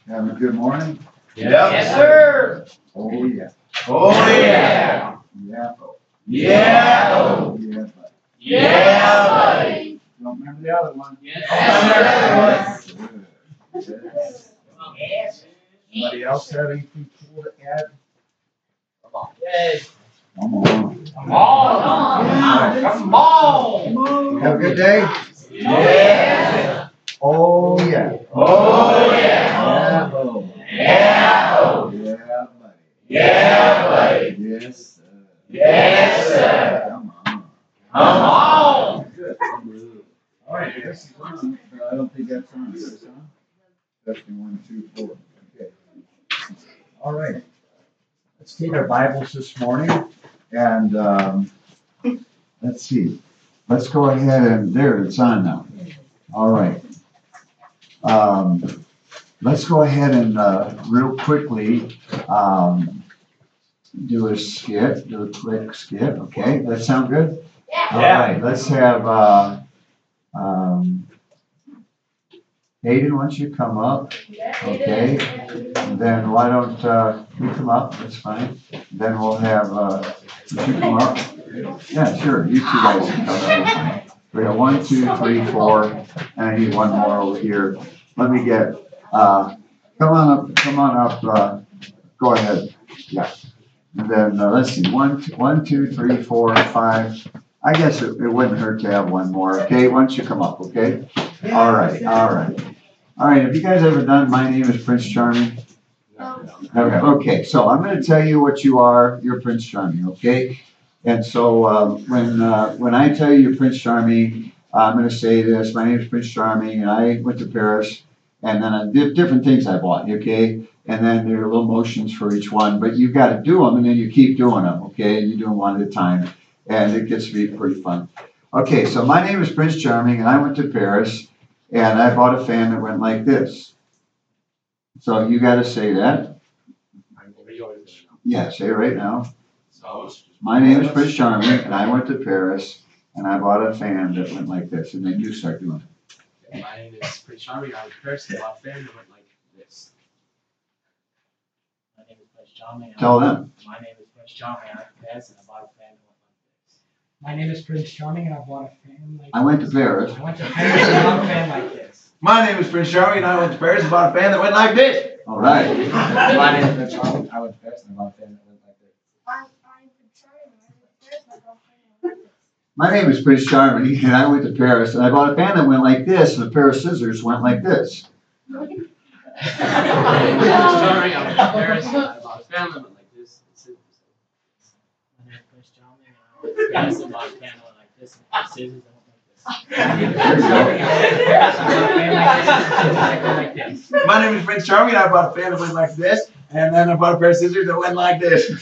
Having a good morning? Yep. Yes, sir. Oh, yeah. Oh, yeah. Yeah. Yeah. Yeah. Yeah, buddy. Don't remember the other one? Yes. Good. Anybody else have anything cool to add? Come on. Yes. Come on. Come on. Come on. Have a good day? Yeah. Oh, yeah. Oh, yeah. Yeah. Yeah. Yeah, buddy. Yeah, buddy. Yes, sir. Yes, sir. Come on. Come on. Good. All right, this is on. I don't think that's on. Is this on? Testing 1, 2, 4. Okay. All right. Let's take our Bibles this morning and let's see. Let's go ahead and there it's on now. All right. Let's go ahead and real quickly do a quick skit. Okay, that sound good? Yeah. All right. Let's have Hayden, why don't you come up? Okay. And then why don't you come up? That's fine. Then we'll have would you come up? Yeah, sure. You two guys can come up. We got 1, 2, 3, 4, and I need one more over here. Let me get come on up, go ahead. Yeah. And then let's see, 1, 2, 3, 4, 5. I guess it wouldn't hurt to have one more. Okay, why don't you come up, okay? All right. Have you guys ever done My Name is Prince Charming? No. Okay, so I'm going to tell you what you are. You're Prince Charming, okay? And so when I tell you you're Prince Charming, I'm going to say this. My name is Prince Charming, and I went to Paris, and then I did different things I bought, okay? And then there are little motions for each one, but you've got to do them, and then you keep doing them, okay? And you do them one at a time, and it gets to be pretty fun. Okay, so my name is Prince Charming, and I went to Paris, and I bought a fan that went like this. So you got to say that. Yeah, say it right now. My name is Prince Charming, and I went to Paris, and I bought a fan that went like this, and then you start doing it. My name is Prince Charming. I was a person who bought a fan that went like this. My name is Prince Charming. Tell them. My name is Prince Charming. I went to Paris and I bought a fan that went like this. My name is Prince Charming and I bought a fan like I went to Paris. I went to Paris and bought a fan like this. My name is Prince Charming, and I went to Paris and bought a fan that went like this. All right. My name is Prince Charming. I went to Paris and I bought a fan that went like this. I'm Prince Charming, and I went to Paris and I bought a fan that went like this. My name is Prince Charming, and I went to Paris, and I bought a fan that went like this, and a pair of scissors went like this. My name is Prince Charming. I went to Paris and I bought a fan that went like this. My name is Prince Charming. And I went to Paris and bought a fan that went like this. And scissors that went like this. My name is Prince Charming, and I bought a fan that went like this, and then I bought a pair of scissors that went like this.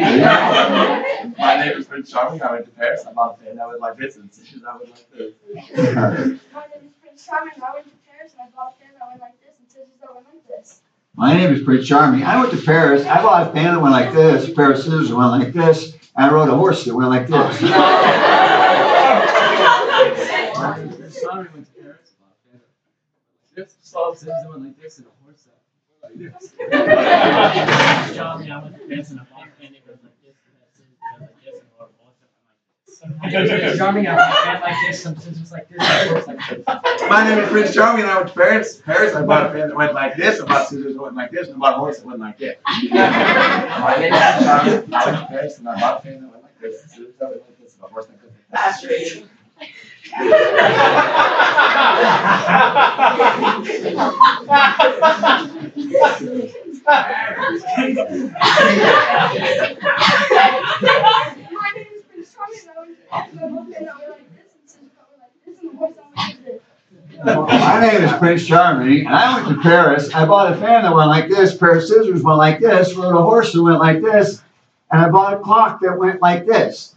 My name is Prince Charming. I went to Paris. I bought a fan that went like this, and scissors that went like this. My name is Prince Charming, and I went to Paris and I bought a fan that went like this and scissors that went like this. My name is Prince Charming. I went to Paris. I bought a fan that went like this, a pair of scissors that went like this, and I rode a horse that went like this. My name is Prince Charming. Went to Paris. Bought a fan that went like this. Scissors that went like this, and a horse that went like this. Prince Charming. I went to Paris and I bought a fan that went like this. And had scissors that went like this, and a horse that went like this. My name is Prince Charming, I bought a fan like this, some scissors like this, and a horse like this. My name is Prince Charming, and I went to Paris. I bought a fan that went like this, I bought scissors that went like this, and I bought a horse that went like this. My name is Prince Charming. I went to Paris and I bought a fan that went like this. Scissors that went like this, and a horse that went like this. My name is Prince Charming, and I went to Paris and I bought a fan that went like this and scissors that went like this and a horse that went like this. My name is Prince Charming, and I went to Paris. I bought a fan that went like this, a pair of scissors went like this, rode a horse that went like this, and I bought a clock that went like this.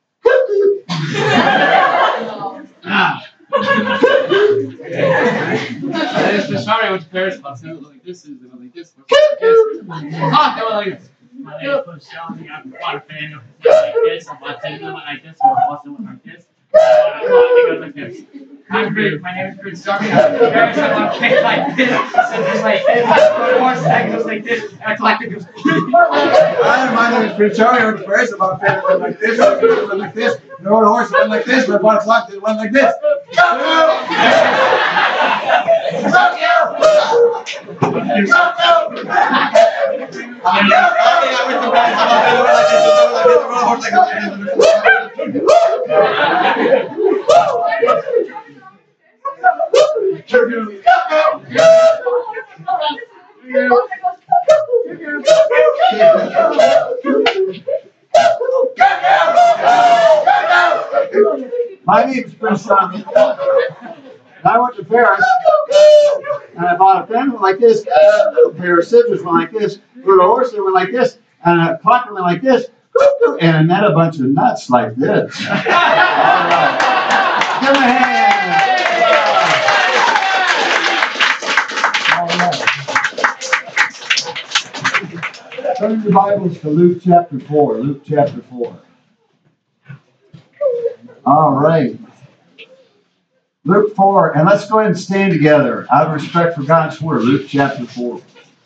My name is Prince Charming. I went to Paris. Bought scissors that went like this. Scissors that went like this. That went like this. My name is Prince Charming. I bought a fan that went like this. I bought scissors that went like this. Or a horse that went like this. I bought a clock that goes like this. I'm great. My name is Prince Darby. I'm with parents. I want to play like this. Scissors like this. Horse that goes like this. And a clock that goes. Hi, my name is Prince Charlie. I went to Paris. I bought a fan that went like this. I went like this. I rode a horse that went like this. And I bought a clock that went like this. I went to Paris. I bought a fan that went like this. I rode a horse that goes My name is Prince Tommy. And I went to Paris, and I bought a pen that went like this, a pair of scissors went like this, rode a horse that went like this, and a clock that went like this, and I met a bunch of nuts like this. All right. Give them a hand. All right. Turn your Bibles to Luke chapter 4. Luke chapter 4. All right. Luke 4, and let's go ahead and stand together out of respect for God's Word. Luke chapter 4.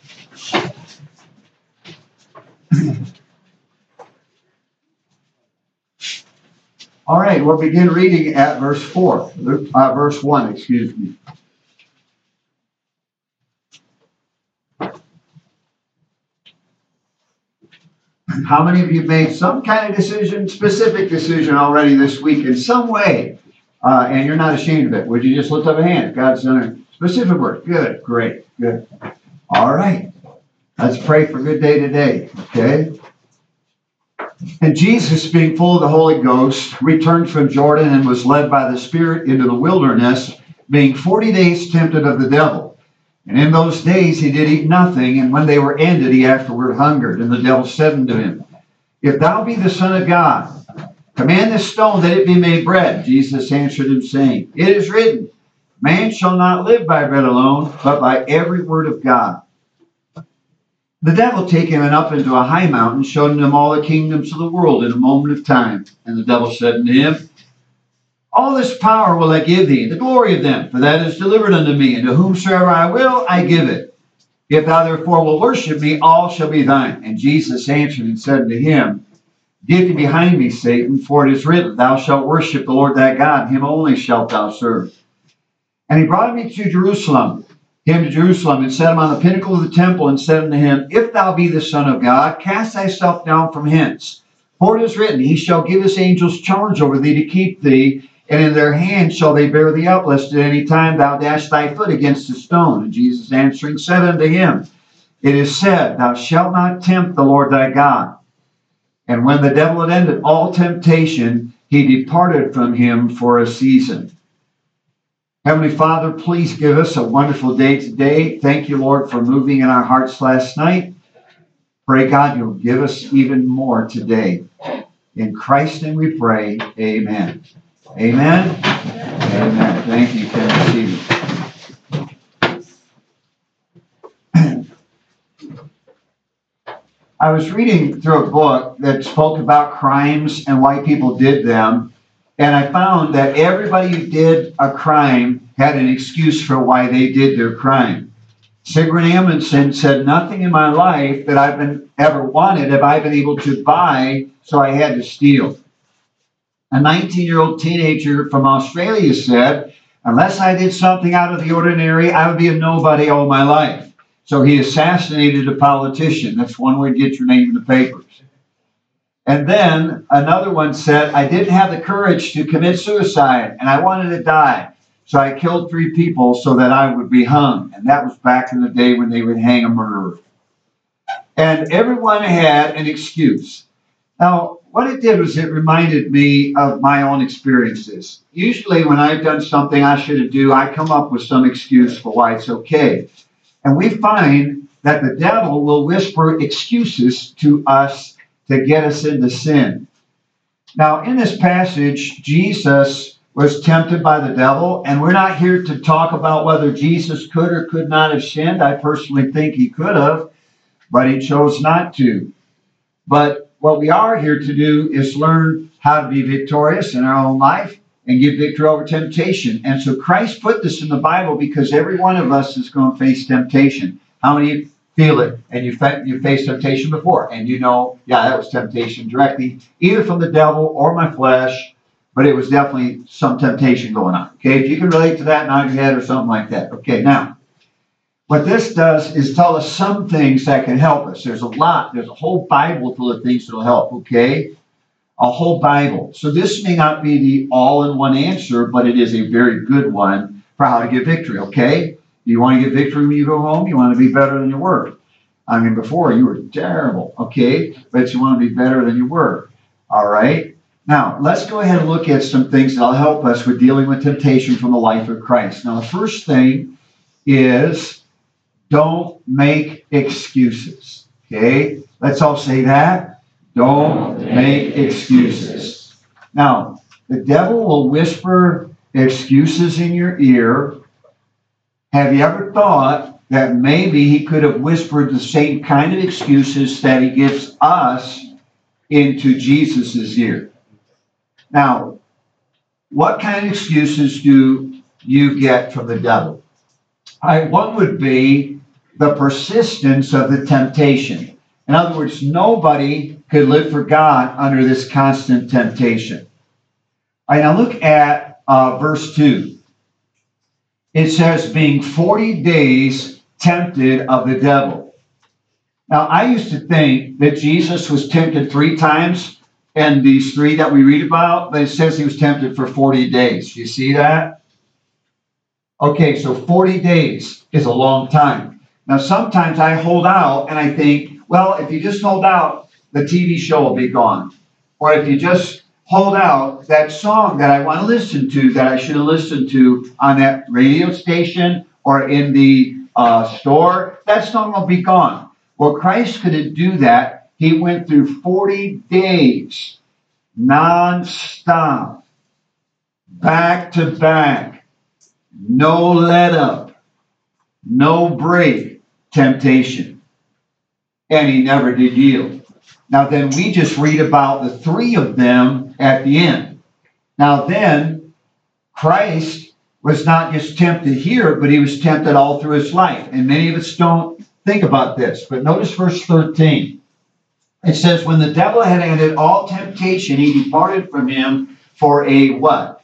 All right, we'll begin reading at verse 4. Verse 1, excuse me. How many of you made some kind of decision, specific decision already this week in some way, and you're not ashamed of it? Would you just lift up a hand? God's done a specific work. Good, great, good. All right. Let's pray for a good day today, okay? And Jesus, being full of the Holy Ghost, returned from Jordan and was led by the Spirit into the wilderness, being 40 days tempted of the devil. And in those days he did eat nothing, and when they were ended, he afterward hungered. And the devil said unto him, If thou be the Son of God, command this stone that it be made bread. Jesus answered him, saying, It is written, Man shall not live by bread alone, but by every word of God. The devil taking him up into a high mountain, showed him all the kingdoms of the world in a moment of time. And the devil said unto him, All this power will I give thee, the glory of them, for that is delivered unto me, and to whomsoever I will, I give it. If thou therefore wilt worship me, all shall be thine. And Jesus answered and said unto him, Get thee behind me, Satan, for it is written, Thou shalt worship the Lord thy God, him only shalt thou serve. And he brought him to Jerusalem, and set him on the pinnacle of the temple, and said unto him, If thou be the Son of God, cast thyself down from hence. For it is written, He shall give his angels charge over thee to keep thee, and in their hands shall they bear thee up, lest at any time thou dash thy foot against a stone. And Jesus answering said unto him, It is said, Thou shalt not tempt the Lord thy God. And when the devil had ended all temptation, he departed from him for a season. Heavenly Father, please give us a wonderful day today. Thank you, Lord, for moving in our hearts last night. Pray, God, you'll give us even more today. In Christ's name we pray, amen. Amen? Amen. Thank you, Tennessee. I was reading through a book that spoke about crimes and why people did them, and I found that everybody who did a crime had an excuse for why they did their crime. Sigrid Amundsen said, Nothing in my life that I've ever wanted have I been able to buy, so I had to steal. A 19-year-old teenager from Australia said, Unless I did something out of the ordinary, I would be a nobody all my life. So he assassinated a politician. That's one way to get your name in the papers. And then another one said, I didn't have the courage to commit suicide, and I wanted to die. So I killed 3 people so that I would be hung. And that was back in the day when they would hang a murderer. And everyone had an excuse. Now, what it did was it reminded me of my own experiences. Usually when I've done something I shouldn't do, I come up with some excuse for why it's okay. And we find that the devil will whisper excuses to us to get us into sin. Now, in this passage, Jesus was tempted by the devil, and we're not here to talk about whether Jesus could or could not have sinned. I personally think he could have, but he chose not to. But what we are here to do is learn how to be victorious in our own life and give victory over temptation. And so Christ put this in the Bible because every one of us is going to face temptation. How many feel it? And you faced temptation before, and you know, yeah, that was temptation directly, either from the devil or my flesh, but it was definitely some temptation going on. Okay, if you can relate to that, nod your head or something like that. Okay, now, what this does is tell us some things that can help us. There's a whole Bible full of things that will help, okay? A whole Bible. So this may not be the all-in-one answer, but it is a very good one for how to get victory, okay? You want to get victory when you go home? You want to be better than you were. I mean, before you were terrible, okay? But you want to be better than you were, all right? Now, let's go ahead and look at some things that will help us with dealing with temptation from the life of Christ. Now, the first thing is don't make excuses, okay? Let's all say that. Don't make excuses. Now, the devil will whisper excuses in your ear. Have you ever thought that maybe he could have whispered the same kind of excuses that he gives us into Jesus' ear? Now, what kind of excuses do you get from the devil? One would be the persistence of the temptation. In other words, nobody could live for God under this constant temptation. All right, now look at verse 2. It says, being 40 days tempted of the devil. Now, I used to think that Jesus was tempted 3 times, and these 3 that we read about, but it says he was tempted for 40 days. You see that? Okay, so 40 days is a long time. Now, sometimes I hold out and I think, well, if you just hold out, the TV show will be gone. Or if you just hold out, that song that I want to listen to, that I should have listened to on that radio station or in the store, that song will be gone. Well, Christ couldn't do that. He went through 40 days, non-stop, back to back, no let up, no break, temptation. And he never did yield. Now then, we just read about the 3 of them at the end. Now then, Christ was not just tempted here, but he was tempted all through his life. And many of us don't think about this. But notice verse 13. It says, when the devil had ended all temptation, he departed from him for a what?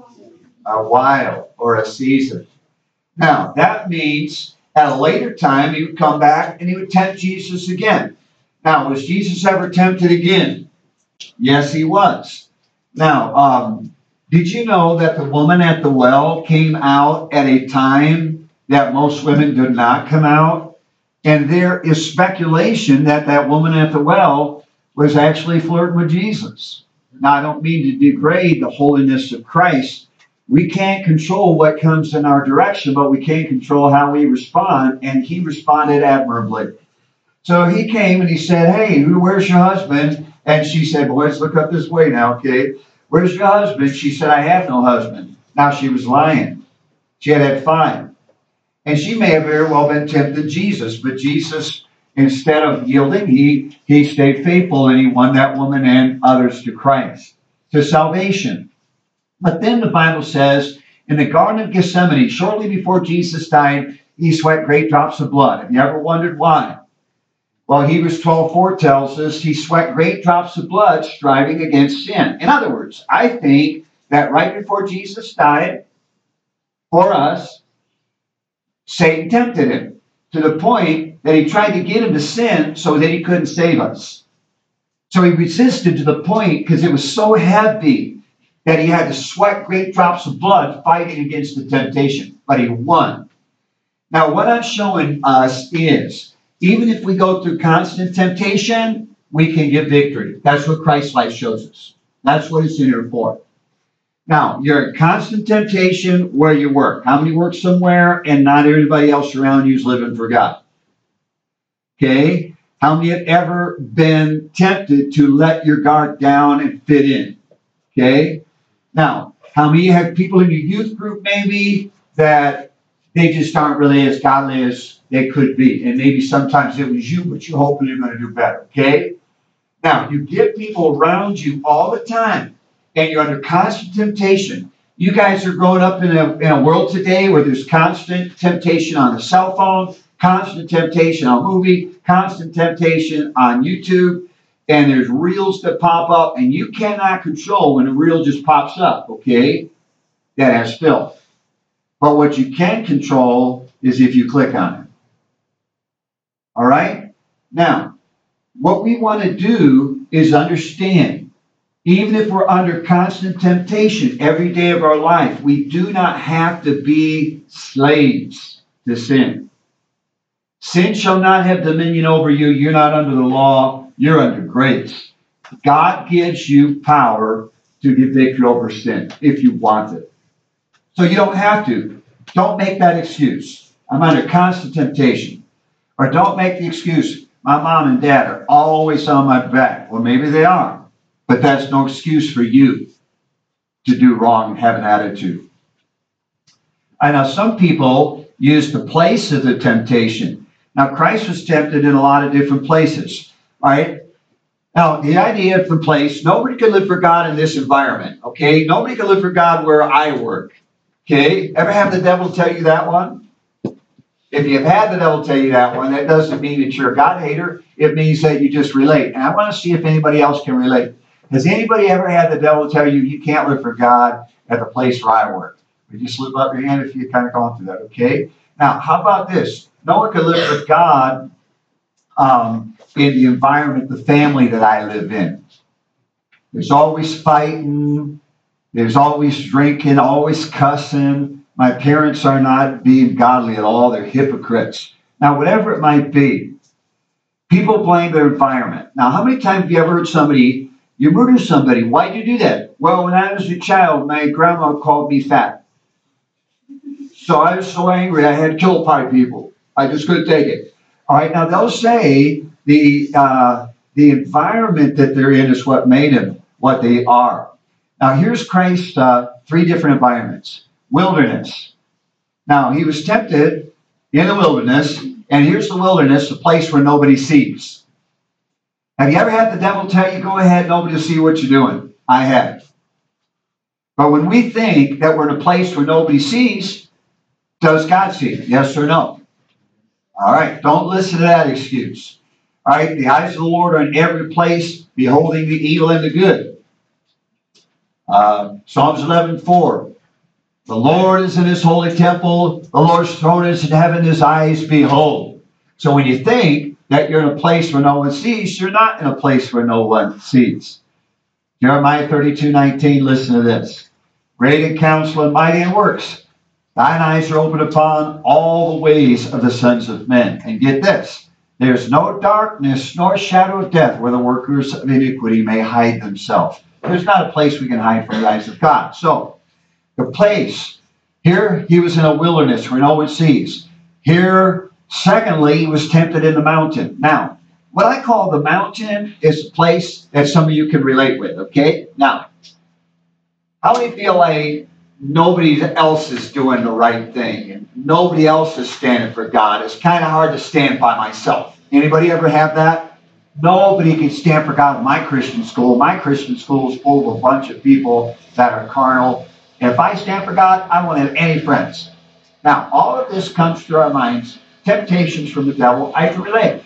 A while or a season. Now, that means at a later time, he would come back and he would tempt Jesus again. Now, was Jesus ever tempted again? Yes, he was. Now, did you know that the woman at the well came out at a time that most women did not come out? And there is speculation that that woman at the well was actually flirting with Jesus. Now, I don't mean to degrade the holiness of Christ. We can't control what comes in our direction, but we can control how we respond, and he responded admirably. So he came and he said, hey, where's your husband? And she said, well, let's look up this way now, okay? Where's your husband? She said, I have no husband. Now she was lying. She had 5. And she may have very well been tempted Jesus, but Jesus, instead of yielding, he stayed faithful and he won that woman and others to Christ, to salvation. But then the Bible says, in the Garden of Gethsemane, shortly before Jesus died, he sweat great drops of blood. Have you ever wondered why? Well, Hebrews 12:4 tells us he sweat great drops of blood striving against sin. In other words, I think that right before Jesus died for us, Satan tempted him to the point that he tried to get him to sin so that he couldn't save us. So he resisted to the point because it was so heavy that he had to sweat great drops of blood fighting against the temptation. But he won. Now, what I'm showing us is, even if we go through constant temptation, we can get victory. That's what Christ's life shows us. That's what it's in here for. Now, you're in constant temptation where you work. How many work somewhere and not everybody else around you is living for God? Okay? How many have ever been tempted to let your guard down and fit in? Okay? Now, how many have people in your youth group maybe that they just aren't really as godly as they could be? And maybe sometimes it was you, but you're hoping you're going to do better. Okay? Now, you get people around you all the time and you're under constant temptation. You guys are growing up in a world today where there's constant temptation on the cell phone, constant temptation on movie, constant temptation on YouTube, and there's reels that pop up, and you cannot control when a reel just pops up, okay? That has filth. But what you can control is if you click on it. All right? Now, what we want to do is understand, even if we're under constant temptation every day of our life, we do not have to be slaves to sin. Sin shall not have dominion over you. You're not under the law. You're under grace. God gives you power to get victory over sin if you want it. So you don't have to. Don't make that excuse. I'm under constant temptation. Or don't make the excuse, my mom and dad are always on my back. Well, maybe they are. But that's no excuse for you to do wrong and have an attitude. I know some people use the place of the temptation. Now, Christ was tempted in a lot of different places. All right? Now, the idea of the place, nobody can live for God in this environment. Okay? Nobody can live for God where I work. Okay? Ever have the devil tell you that one? If you've had the devil tell you that one, that doesn't mean that you're a God hater. It means that you just relate. And I want to see if anybody else can relate. Has anybody ever had the devil tell you you can't live for God at the place where I work? Would you slip up your hand if you kind of gone through that, okay? Now, how about this? No one can live for God in the environment, the family that I live in. There's always fighting. There's always drinking, always cussing. My parents are not being godly at all. They're hypocrites. Now, whatever it might be, people blame their environment. Now, how many times have you ever heard somebody, you murdered somebody? Why'd you do that? Well, when I was a child, my grandma called me fat. So I was so angry, I had to kill 5 people. I just couldn't take it. All right, now they'll say the environment that they're in is what made them what they are. Now, here's Christ's 3 different environments. Wilderness. Now, he was tempted in the wilderness, and here's the wilderness, a place where nobody sees. Have you ever had the devil tell you, go ahead, nobody will see what you're doing? I have. But when we think that we're in a place where nobody sees, does God see? Yes or no? All right, don't listen to that excuse. All right, the eyes of the Lord are in every place, beholding the evil and the good. Psalms 11:4. The Lord is in his holy temple. The Lord's throne is in heaven. His eyes behold. So when you think that you're in a place where no one sees, you're not in a place where no one sees. Jeremiah 32:19, listen to this. Great in counsel and mighty in works. Thine eyes are open upon all the ways of the sons of men. And get this. There's no darkness nor shadow of death where the workers of iniquity may hide themselves. There's not a place we can hide from the eyes of God. So, the place. Here, he was in a wilderness where no one sees. Here, secondly, he was tempted in the mountain. Now, what I call the mountain is a place that some of you can relate with, okay? Now, how many feel like nobody else is doing the right thing and nobody else is standing for God? It's kind of hard to stand by myself. Anybody ever have that? Nobody can stand for God in my Christian school. My Christian school is full of a bunch of people that are carnal. And if I stand for God, I won't have any friends. Now, all of this comes through our minds. Temptations from the devil. I can relate.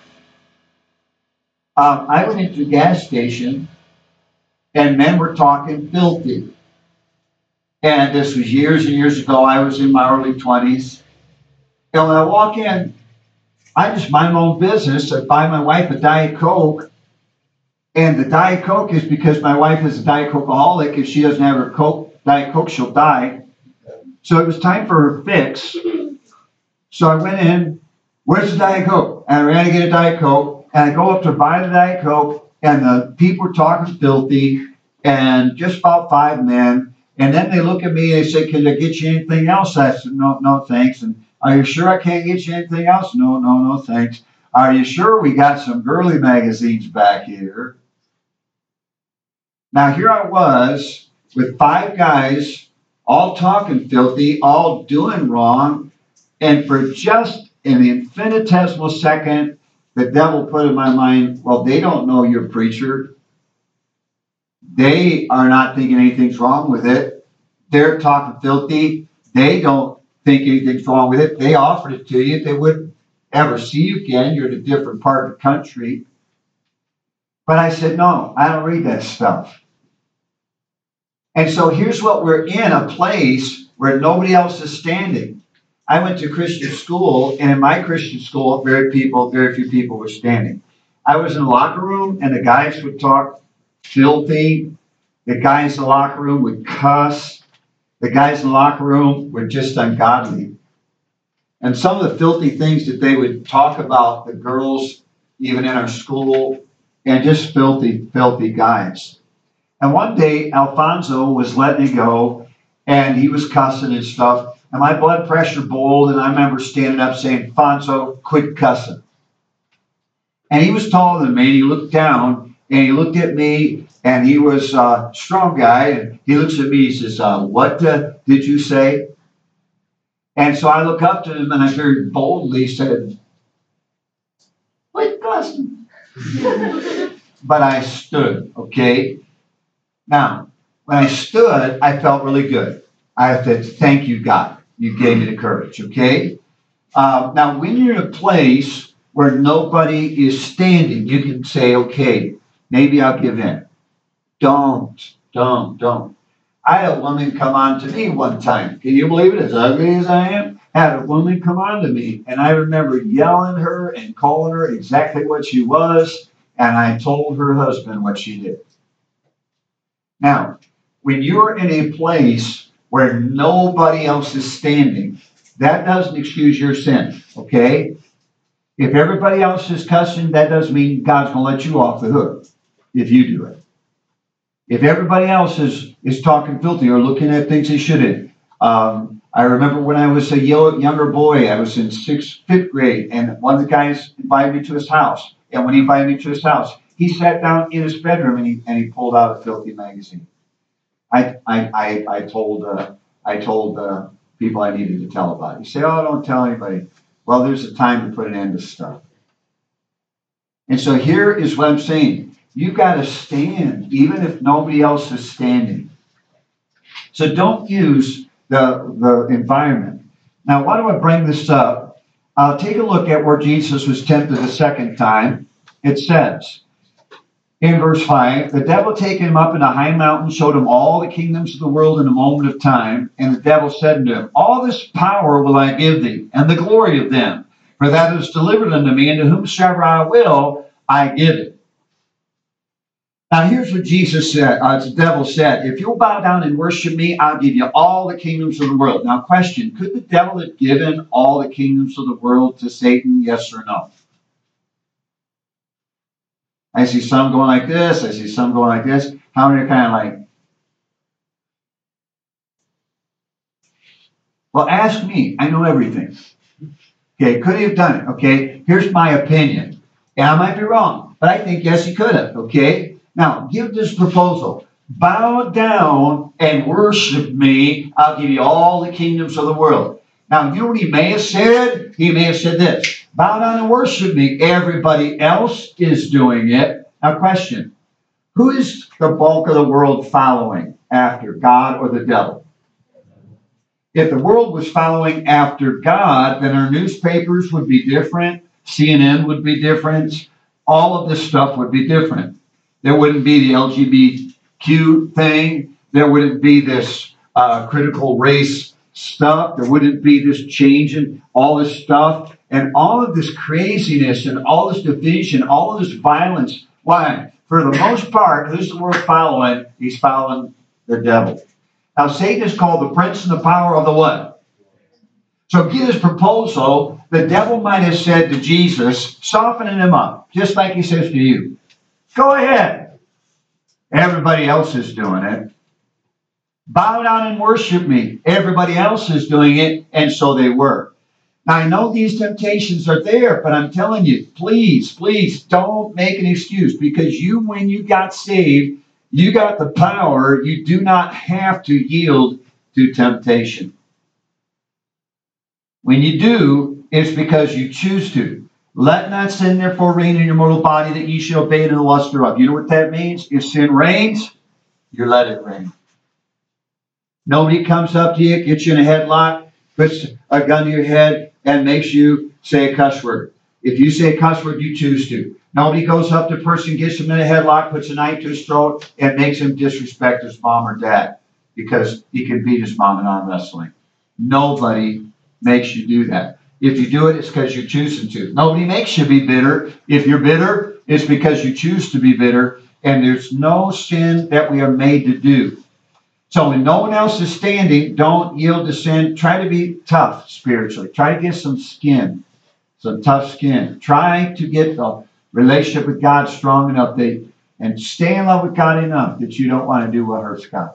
I went into a gas station, and men were talking filthy. And this was years and years ago. I was in my early 20s. And when I walk in, I just mind my own business. I buy my wife a Diet Coke. And the Diet Coke is because my wife is a Diet Cokeaholic. If she doesn't have her Diet Coke, she'll die. So it was time for her fix. So I went in, where's the Diet Coke? And I ran to get a Diet Coke. And I go up to buy the Diet Coke. And the people were talking filthy. And just about 5 men. And then they look at me and they say, can I get you anything else? I said, no, thanks. And are you sure I can't get you anything else? No, thanks. Are you sure we got some girly magazines back here? Now, here I was with 5 guys, all talking filthy, all doing wrong. And for just an infinitesimal second, the devil put in my mind, well, they don't know you're a preacher. They are not thinking anything's wrong with it. They're talking filthy. They don't think anything's wrong with it. They offered it to you. They wouldn't ever see you again. You're in a different part of the country. But I said, no, I don't read that stuff. And so here's what we're in, a place where nobody else is standing. I went to Christian school, and in my Christian school, very few people were standing. I was in the locker room, and the guys would talk filthy. The guys in the locker room would cuss. The guys in the locker room were just ungodly. And some of the filthy things that they would talk about, the girls, even in our school, and just filthy, filthy guys. And one day, Alfonso was letting it go, and he was cussing and stuff. And my blood pressure boiled, and I remember standing up saying, Alfonso, quit cussing. And he was taller than me, and he looked down, and he looked at me, and he was a strong guy, and he looks at me, he says, what did you say? And so I look up to him, and I very boldly said, quit cussing. But I stood, okay? Now, when I stood, I felt really good. I said, thank you, God. You gave me the courage, okay? Now, when you're in a place where nobody is standing, you can say, okay, maybe I'll give in. Don't. I had a woman come on to me one time. Can you believe it? As ugly as I am, I had a woman come on to me, and I remember yelling at her and calling her exactly what she was, and I told her husband what she did. Now, when you're in a place where nobody else is standing, that doesn't excuse your sin, okay? If everybody else is cussing, that doesn't mean God's going to let you off the hook if you do it. If everybody else is talking filthy or looking at things they shouldn't. I remember when I was a younger boy, I was in fifth grade, and one of the guys invited me to his house. And when he invited me to his house, he sat down in his bedroom and he pulled out a filthy magazine. I told people I needed to tell about it. You say, oh, don't tell anybody. Well, there's a time to put an end to stuff. And so here is what I'm saying. You've got to stand, even if nobody else is standing. So don't use the environment. Now, why do I bring this up? Take a look at where Jesus was tempted the second time. It says, in verse 5, the devil taking him up in a high mountain showed him all the kingdoms of the world in a moment of time. And the devil said unto him, all this power will I give thee, and the glory of them. For that is delivered unto me, and to whomsoever I will, I give it. Now here's what Jesus said, the devil said, if you'll bow down and worship me, I'll give you all the kingdoms of the world. Now question, could the devil have given all the kingdoms of the world to Satan, yes or no? I see some going like this. I see some going like this. How many are kind of like? Well, ask me. I know everything. Okay, could he have done it? Okay, here's my opinion. And I might be wrong, but I think, yes, he could have. Okay, now, give this proposal. Bow down and worship me. I'll give you all the kingdoms of the world. Now, you know what he may have said? He may have said this. Bow down and worship me. Everybody else is doing it. Now, question. Who is the bulk of the world following after, God or the devil? If the world was following after God, then our newspapers would be different. CNN would be different. All of this stuff would be different. There wouldn't be the LGBTQ thing. There wouldn't be this critical race stuff. There wouldn't be this change in all this stuff. And all of this craziness and all this division, all of this violence. Why? For the most part, who's the world following? He's following the devil. Now, Satan is called the prince and the power of the what? So get his proposal. The devil might have said to Jesus, softening him up, just like he says to you. Go ahead. Everybody else is doing it. Bow down and worship me. Everybody else is doing it, and so they were. Now, I know these temptations are there, but I'm telling you, please don't make an excuse, because when you got saved, you got the power. You do not have to yield to temptation. When you do, it's because you choose to. Let not sin therefore reign in your mortal body, that ye shall obey to the lust thereof. You know what that means? If sin reigns, you let it rain. Nobody comes up to you, gets you in a headlock, puts a gun to your head, and makes you say a cuss word. If you say a cuss word, you choose to. Nobody goes up to a person, gets him in a headlock, puts a knife to his throat, and makes him disrespect his mom or dad because he can beat his mom in arm wrestling. Nobody makes you do that. If you do it, it's because you're choosing to. Nobody makes you be bitter. If you're bitter, it's because you choose to be bitter, and there's no sin that we are made to do. So when no one else is standing, don't yield to sin. Try to be tough spiritually. Try to get some skin, some tough skin. Try to get the relationship with God strong enough and stay in love with God enough that you don't want to do what hurts God.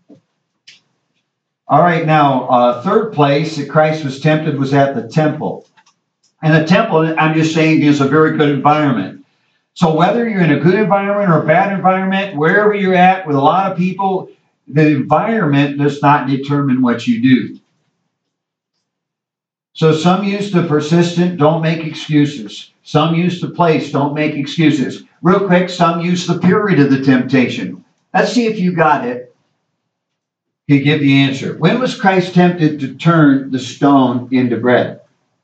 All right, now, third place that Christ was tempted was at the temple. And the temple, I'm just saying, is a very good environment. So whether you're in a good environment or a bad environment, wherever you're at with a lot of people, the environment does not determine what you do. So some use the persistent, don't make excuses. Some use the place, don't make excuses. Real quick, some use the period of the temptation. Let's see if you got it. You give the answer. When was Christ tempted to turn the stone into bread?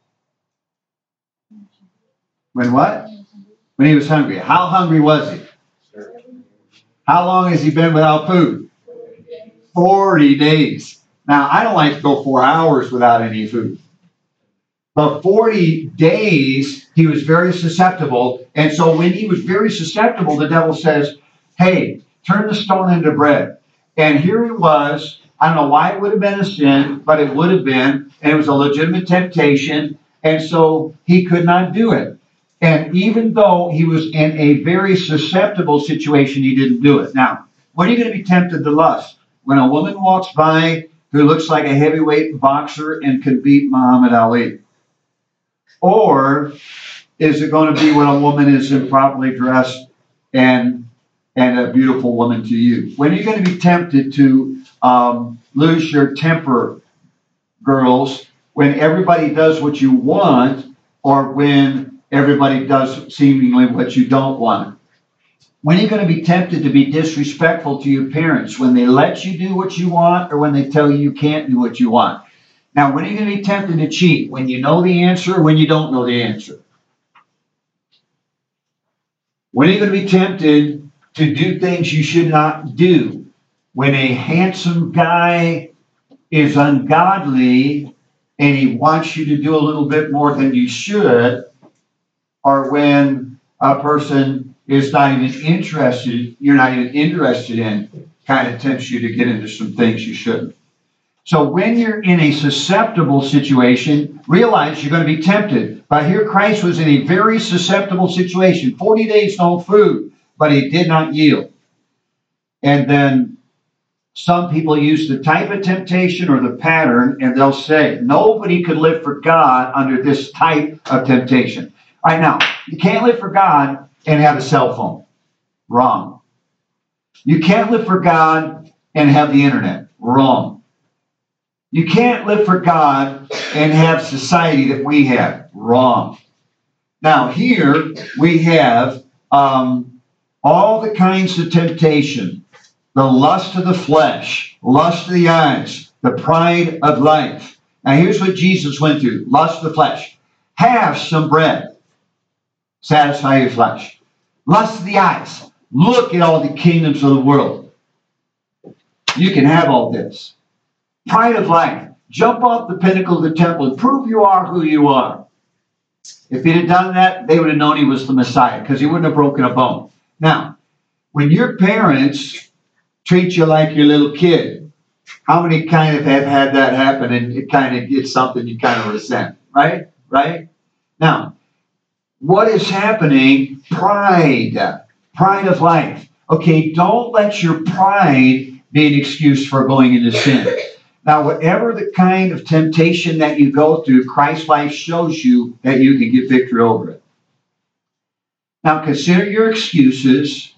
When what? When he was hungry. How hungry was he? How long has he been without food? 40 days. Now, I don't like to go 4 hours without any food. But 40 days, he was very susceptible. And so when he was very susceptible, the devil says, hey, turn the stone into bread. And here he was. I don't know why it would have been a sin, but it would have been. And it was a legitimate temptation. And so he could not do it. And even though he was in a very susceptible situation, he didn't do it. Now, when are you going to be tempted to lust? When a woman walks by who looks like a heavyweight boxer and can beat Muhammad Ali? Or is it going to be when a woman is improperly dressed and a beautiful woman to you? When are you going to be tempted to lose your temper, girls, when everybody does what you want or when everybody does seemingly what you don't want? When are you going to be tempted to be disrespectful to your parents? When they let you do what you want or when they tell you can't do what you want? Now, when are you going to be tempted to cheat? When you know the answer or when you don't know the answer? When are you going to be tempted to do things you should not do? When a handsome guy is ungodly and he wants you to do a little bit more than you should, or when a person is not even interested, you're not even interested in, kind of tempts you to get into some things you shouldn't. So when you're in a susceptible situation, realize you're going to be tempted. But here Christ was in a very susceptible situation. 40 days no food, but he did not yield. And then some people use the type of temptation or the pattern, and they'll say, nobody could live for God under this type of temptation. All right, now, you can't live for God and have a cell phone. Wrong. You can't live for God and have the internet. Wrong. You can't live for God and have society that we have. Wrong. Now, here we have all the kinds of temptation. The lust of the flesh, lust of the eyes, the pride of life. Now, here's what Jesus went through. Lust of the flesh. Have some bread. Satisfy your flesh. Lust of the eyes. Look at all the kingdoms of the world. You can have all this. Pride of life. Jump off the pinnacle of the temple and prove you are who you are. If he'd have done that, they would have known he was the Messiah because he wouldn't have broken a bone. Now, when your parents treat you like your little kid, how many kind of have had that happen and it kind of gets something you kind of resent, right? Right? Now, what is happening? Pride of life. Okay, don't let your pride be an excuse for going into sin. Now, whatever the kind of temptation that you go through, Christ's life shows you that you can get victory over it. Now, consider your excuses.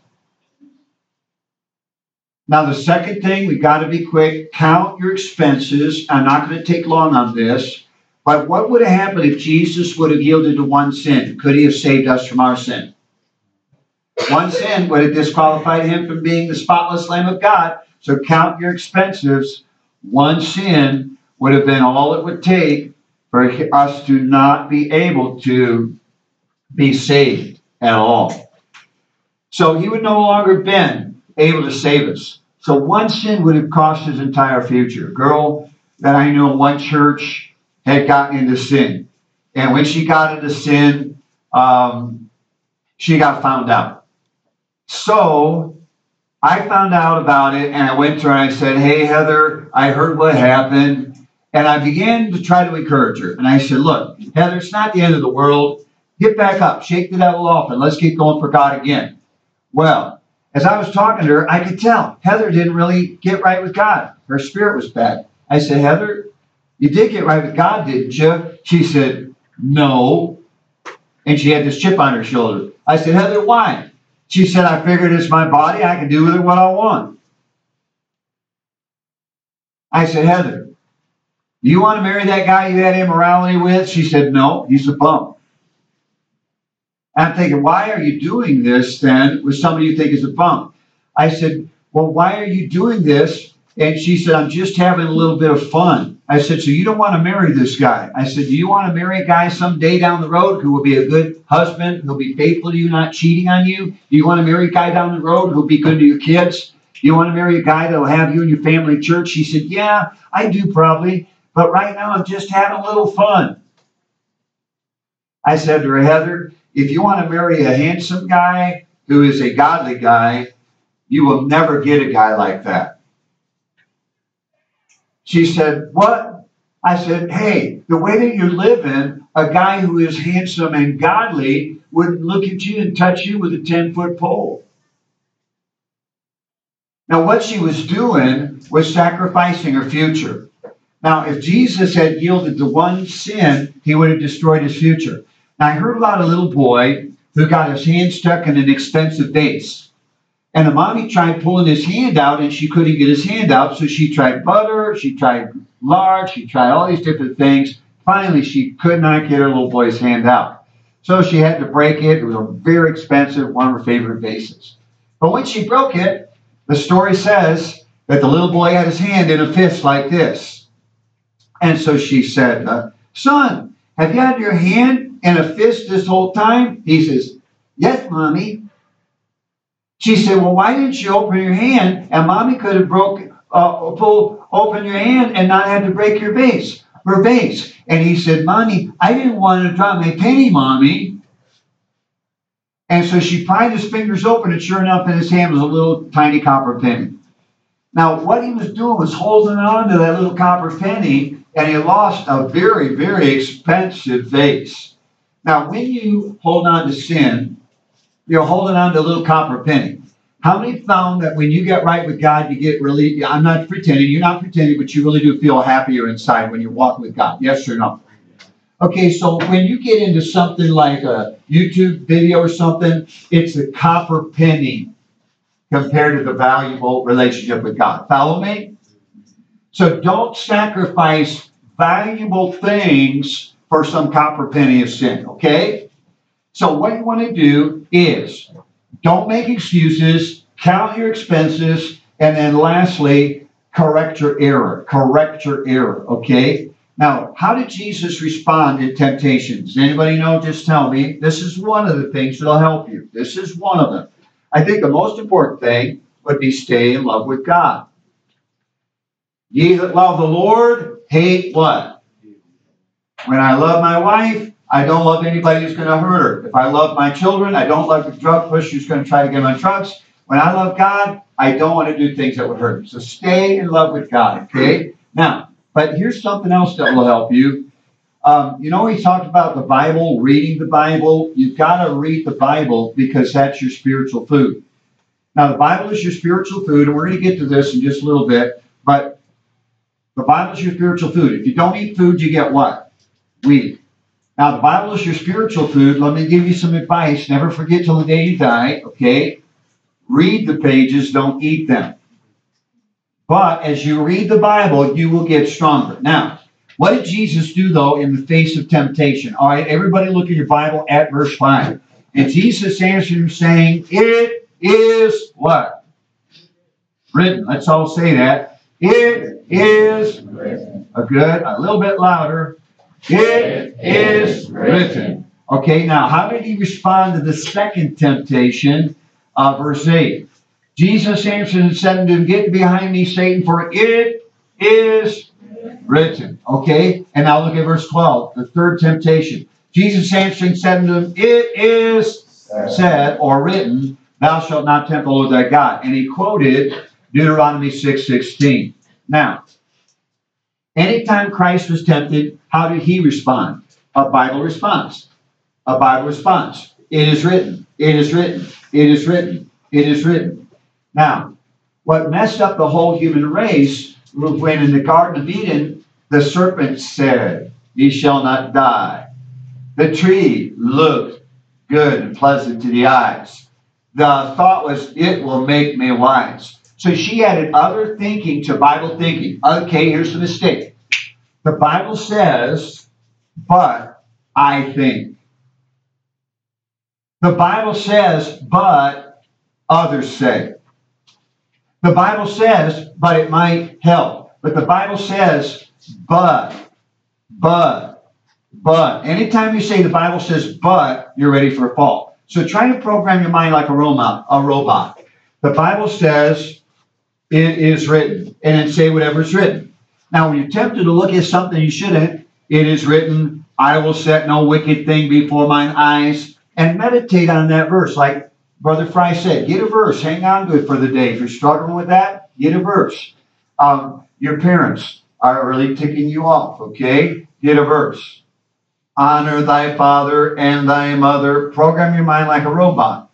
Now, the second thing, we got to be quick. Count your expenses. I'm not going to take long on this. But what would have happened if Jesus would have yielded to one sin? Could he have saved us from our sin? One sin would have disqualified him from being the spotless Lamb of God. So count your expenses. One sin would have been all it would take for us to not be able to be saved at all. So he would no longer have been able to save us. So one sin would have cost his entire future. A girl that I know in one church had gotten into sin. And when she got into sin, she got found out. So I found out about it, and I went to her and I said, "Hey, Heather, I heard what happened." And I began to try to encourage her. And I said, "Look, Heather, it's not the end of the world. Get back up, shake the devil off, and let's get going for God again." Well, as I was talking to her, I could tell Heather didn't really get right with God. Her spirit was bad. I said, "Heather, you did get right with God, didn't you?" She said, "No." And she had this chip on her shoulder. I said, "Heather, why?" She said, "I figured it's my body. I can do with it what I want." I said, "Heather, do you want to marry that guy you had immorality with?" She said, "No, he's a bum." I'm thinking, why are you doing this then with somebody you think is a bum? I said, "Well, why are you doing this?" And she said, "I'm just having a little bit of fun." I said, "So you don't want to marry this guy?" I said, "Do you want to marry a guy someday down the road who will be a good husband, who'll be faithful to you, not cheating on you? Do you want to marry a guy down the road who'll be good to your kids? Do you want to marry a guy that'll have you and your family in church?" She said, "Yeah, I do probably. But right now I'm just having a little fun." I said to her, "Heather, if you want to marry a handsome guy who is a godly guy, you will never get a guy like that." She said, "What?" I said, "Hey, the way that you're living, a guy who is handsome and godly wouldn't look at you and touch you with a 10-foot pole." Now, what she was doing was sacrificing her future. Now, if Jesus had yielded to one sin, he would have destroyed his future. Now, I heard about a little boy who got his hand stuck in an expensive vase. And the mommy tried pulling his hand out, and she couldn't get his hand out. So she tried butter, she tried lard, she tried all these different things. Finally, she could not get her little boy's hand out. So she had to break it. It was a very expensive, one of her favorite vases. But when she broke it, the story says that the little boy had his hand in a fist like this. And so she said, "Son, have you had your hand in a fist this whole time?" He says, "Yes, Mommy." She said, "Well, why didn't you open your hand? And Mommy could have open your hand and not had to break her vase. And he said, "Mommy, I didn't want to drop my penny, Mommy." And so she pried his fingers open, and sure enough, in his hand was a little tiny copper penny. Now, what he was doing was holding on to that little copper penny, and he lost a very, very expensive vase. Now, when you hold on to sin, you're holding on to a little copper penny. How many found that when you get right with God, you get really, I'm not pretending, you're not pretending, but you really do feel happier inside when you walk with God? Yes or no? Okay, so when you get into something like a YouTube video or something, it's a copper penny compared to the valuable relationship with God. Follow me? So don't sacrifice valuable things for some copper penny of sin, okay? So what you want to do is don't make excuses, count your expenses, and then lastly, correct your error. Correct your error, okay? Now, how did Jesus respond in temptations? Does anybody know? Just tell me. This is one of the things that'll help you. This is one of them. I think the most important thing would be stay in love with God. Ye that love the Lord, hate what? When I love my wife, I don't love anybody who's going to hurt her. If I love my children, I don't love the drug pusher who's going to try to get on drugs. When I love God, I don't want to do things that would hurt me. So stay in love with God, okay? Now, but here's something else that will help you. We talked about the Bible, reading the Bible. You've got to read the Bible because that's your spiritual food. Now, the Bible is your spiritual food, and we're going to get to this in just a little bit, but the Bible is your spiritual food. If you don't eat food, you get what? Weak. Now, the Bible is your spiritual food. Let me give you some advice. Never forget till the day you die, okay? Read the pages, don't eat them. But as you read the Bible, you will get stronger. Now, what did Jesus do, though, in the face of temptation? All right, everybody look at your Bible at verse 5. And Jesus answered him, saying, it is what? Written. Let's all say that. It is written. A little bit louder. It is written. Okay, now how did he respond to the second temptation? Verse 8. Jesus answered and said unto him, get behind me, Satan, for it is written. Okay, and now look at verse 12, the third temptation. Jesus answering said unto him, it is said or written, thou shalt not tempt the Lord thy God. And he quoted Deuteronomy 6:16. Now, anytime Christ was tempted, how did he respond? A Bible response. A Bible response. It is written. It is written. It is written. It is written. Now, what messed up the whole human race was when in the Garden of Eden, the serpent said, ye shall not die. The tree looked good and pleasant to the eyes. The thought was, it will make me wise. So she added other thinking to Bible thinking. Okay, here's the mistake. The Bible says, but I think. The Bible says, but others say. The Bible says, but it might help. But the Bible says, but. Anytime you say the Bible says but, you're ready for a fall. So try to program your mind like a robot. The Bible says it is written, and then say whatever is written. Now, when you're tempted to look at something you shouldn't, it is written, I will set no wicked thing before mine eyes, and meditate on that verse. Like Brother Fry said, get a verse, hang on to it for the day. If you're struggling with that, get a verse. Your parents are really ticking you off, okay? Get a verse. Honor thy father and thy mother. Program your mind like a robot.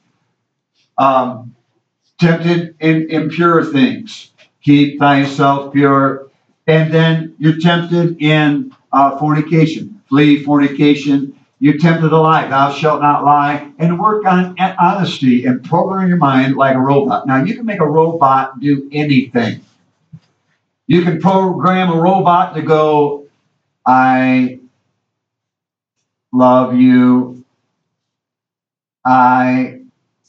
Tempted in impure things. Keep thyself pure. And then you're tempted in fornication. Flee fornication. You're tempted to lie. Thou shalt not lie. And work on honesty and program your mind like a robot. Now, you can make a robot do anything. You can program a robot to go, I love you. I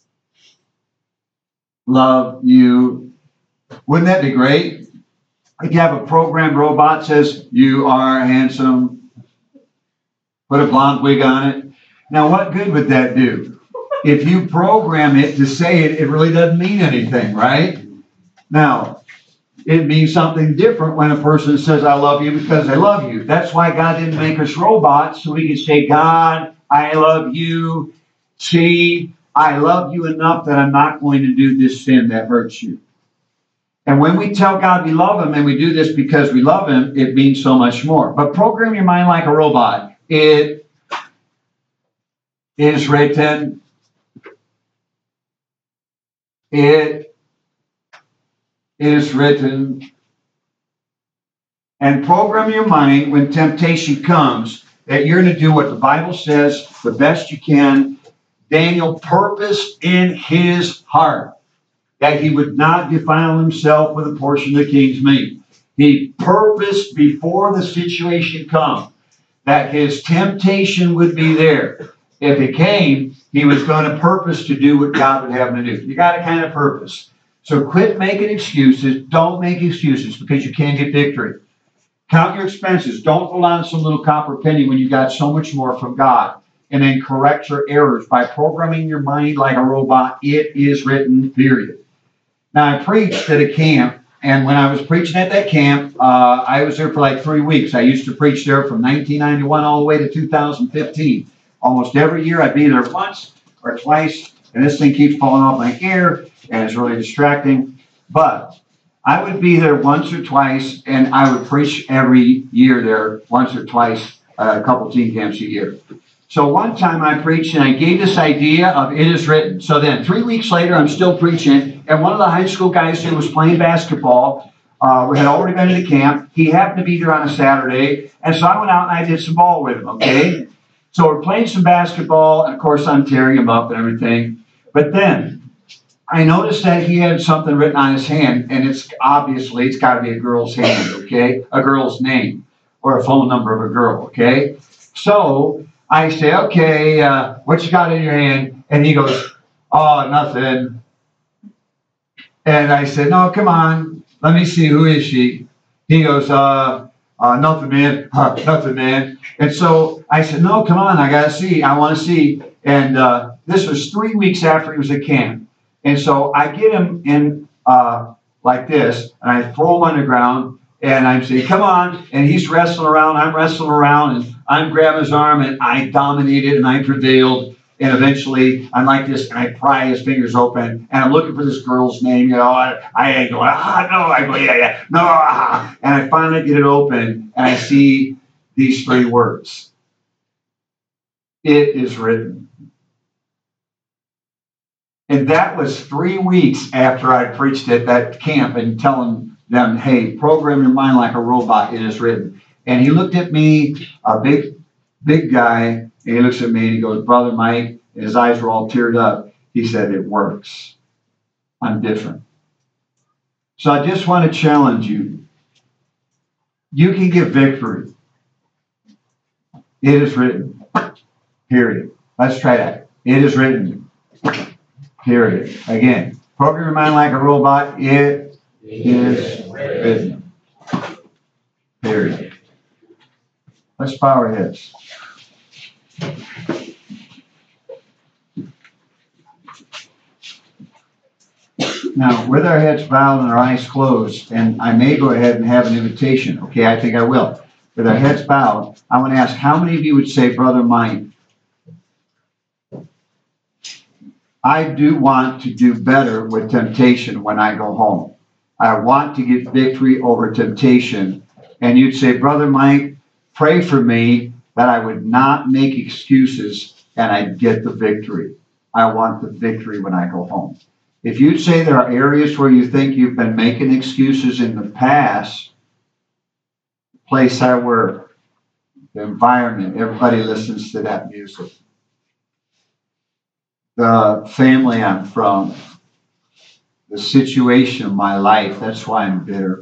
love you. Wouldn't that be great? If you have a programmed robot that says, you are handsome, put a blonde wig on it. Now, what good would that do? If you program it to say it, it really doesn't mean anything, right? Now, it means something different when a person says, I love you because I love you. That's why God didn't make us robots, so we can say, God, I love you. See, I love you enough that I'm not going to do this sin that hurts you. And when we tell God we love him and we do this because we love him, it means so much more. But program your mind like a robot. It is written. It is written. And program your mind when temptation comes that you're going to do what the Bible says the best you can. Daniel purposed in his heart that he would not defile himself with a portion of the king's meat. He purposed before the situation come that his temptation would be there. If it came, he was going to purpose to do what God would have him to do. You got to kind of purpose. So quit making excuses. Don't make excuses because you can't get victory. Count your expenses. Don't hold on to some little copper penny when you got so much more from God. And then correct your errors by programming your mind like a robot. It is written, period. Now, I preached at a camp, and when I was preaching at that camp, I was there for like 3 weeks. I used to preach there from 1991 all the way to 2015. Almost every year I'd be there once or twice, and this thing keeps falling off my ear, and it's really distracting. But I would be there once or twice, and I would preach every year there once or twice, a couple teen camps a year. So one time I preached and I gave this idea of it is written. So then 3 weeks later, I'm still preaching. And one of the high school guys who was playing basketball had already been to the camp. He happened to be there on a Saturday. And so I went out and I did some ball with him, okay? So we're playing some basketball. And of course, I'm tearing him up and everything. But then I noticed that he had something written on his hand. And it's got to be a girl's hand, okay? A girl's name or a phone number of a girl, okay? So I say, okay, what you got in your hand? And he goes, oh, nothing. And I said, no, come on. Let me see. Who is she? He goes, nothing, man. Nothing, man. And so I said, no, come on. I got to see. I want to see. And this was 3 weeks after he was at camp. And so I get him in like this, and I throw him on the ground, and I say, come on. And he's wrestling around. I'm wrestling around, and I'm grabbing his arm, and I dominated, and I prevailed. And eventually, I'm like this, and I pry his fingers open, and I'm looking for this girl's name. You know, I go, no. I go, yeah, no. And I finally get it open, and I see these 3 words. It is written. And that was 3 weeks after I preached at that camp and telling them, hey, program your mind like a robot. It is written. And he looked at me, a big guy, and he looks at me and he goes, Brother Mike, and his eyes were all teared up. He said, it works. I'm different. So I just want to challenge you. You can get victory. It is written. Period. Let's try that. It is written. Period. Again, program your mind like a robot. It is written. Period. Let's bow our heads. Now, with our heads bowed and our eyes closed, and I may go ahead and have an invitation. Okay, I think I will. With our heads bowed, I want to ask how many of you would say, Brother Mike, I do want to do better with temptation when I go home. I want to get victory over temptation. And you'd say, Brother Mike, pray for me that I would not make excuses and I'd get the victory. I want the victory when I go home. If you'd say there are areas where you think you've been making excuses in the past, the place I work, the environment, everybody listens to that music. The family I'm from, the situation of my life, that's why I'm bitter.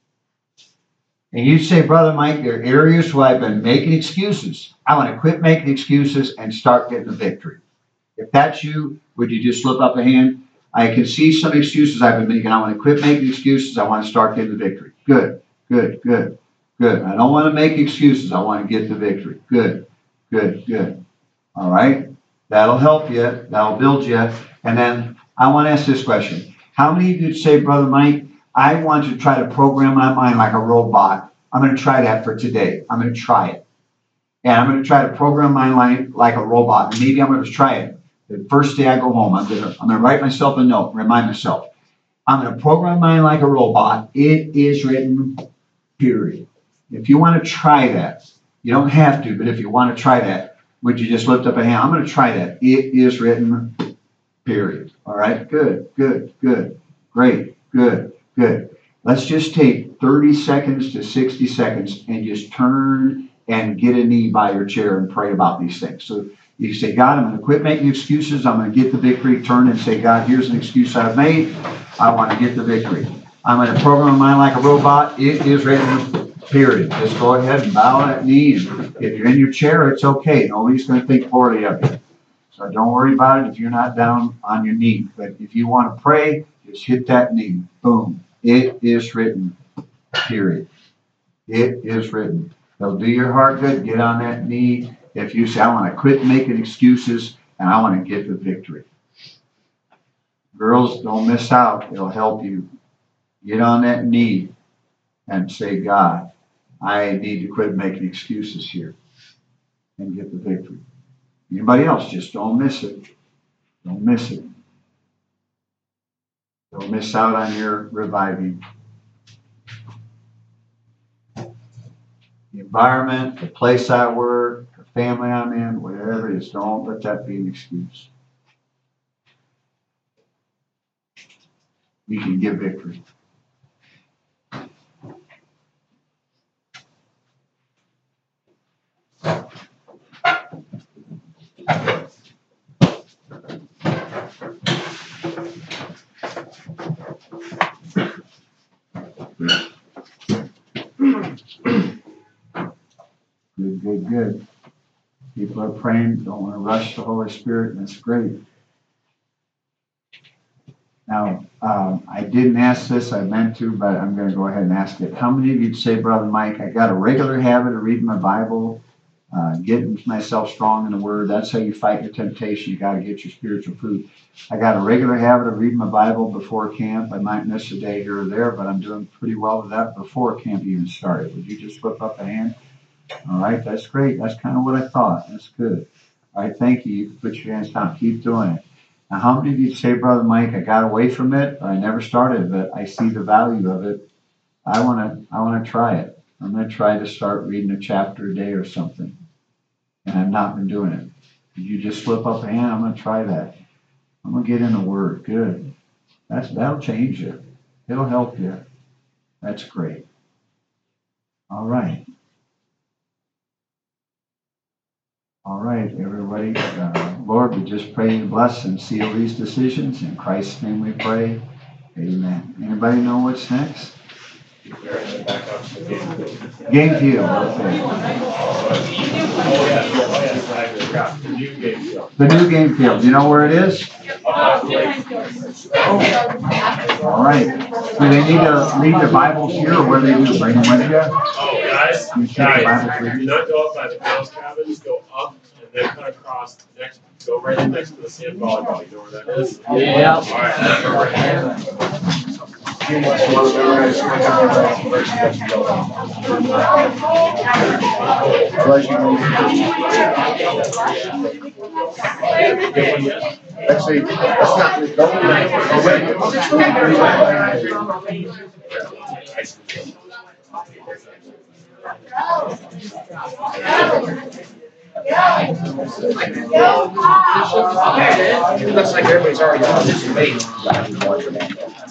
And you say, Brother Mike, there are areas where I've been making excuses. I want to quit making excuses and start getting the victory. If that's you, would you just slip up a hand? I can see some excuses I've been making. I want to quit making excuses. I want to start getting the victory. Good, good, good, good. I don't want to make excuses. I want to get the victory. Good, good, good. All right? That'll help you. That'll build you. And then I want to ask this question. How many of you say, Brother Mike, I want to try to program my mind like a robot. I'm going to try that for today. I'm going to try it. And I'm going to try to program my mind like a robot. And maybe I'm going to try it. The first day I go home, I'm going to write myself a note, remind myself. I'm going to program my mind like a robot. It is written, period. If you want to try that, you don't have to, but if you want to try that, would you just lift up a hand? I'm going to try that. It is written, period. All right? Good, good, good. Great, good, good. Let's just take 30 seconds to 60 seconds and just turn and get a knee by your chair and pray about these things. So you say, God, I'm going to quit making excuses. I'm going to get the victory. Turn and say, God, here's an excuse I've made. I want to get the victory. I'm going to program my mind like a robot. It is written, period. Just go ahead and bow that knee. And if you're in your chair, it's okay. Nobody's going to think poorly of you. So don't worry about it if you're not down on your knee. But if you want to pray, just hit that knee. Boom. It is written, period. It is written. It'll do your heart good. Get on that knee. If you say, I want to quit making excuses and I want to get the victory. Girls, don't miss out. It'll help you. Get on that knee and say, God, I need to quit making excuses here and get the victory. Anybody else, just don't miss it. Don't miss it. Don't miss out on your reviving. The environment, the place I work, the family I'm in, whatever it is, don't let that be an excuse. We can give victory. Good, good, good. People are praying, don't want to rush the Holy Spirit, and that's great. Now, I didn't ask this, I meant to, but I'm going to go ahead and ask it. How many of you say, Brother Mike, I got a regular habit of reading my Bible, getting myself strong in the Word? That's how you fight your temptation. You got to get your spiritual food. I got a regular habit of reading my Bible before camp. I might miss a day here or there, but I'm doing pretty well with that before camp even started. Would you just flip up a hand? All right, that's great. That's kind of what I thought. That's good. All right, thank you. You can put your hands down. Keep doing it. Now, how many of you say, Brother Mike, I got away from it, or I never started, but I see the value of it. I want to try it. I'm going to try to start reading a chapter a day or something. And I've not been doing it. Did you just slip up a hand? I'm going to try that. I'm going to get in the Word. Good. That'll change you. It'll help you. That's great. All right. All right, everybody. Lord, we just pray you bless and seal these decisions. In Christ's name we pray. Amen. Anybody know what's next? Game field. Okay. The new game field. You know where it is? All right. Do they need to leave the Bibles here, or what do they do? Bring them with you? Oh, guys, do not go up by the girls' cabin. Just go up and then cut across next. Go right in next to the sand volleyball. You know where that is? Yeah. All right. Actually, that's not the looks like everybody's already on this debate.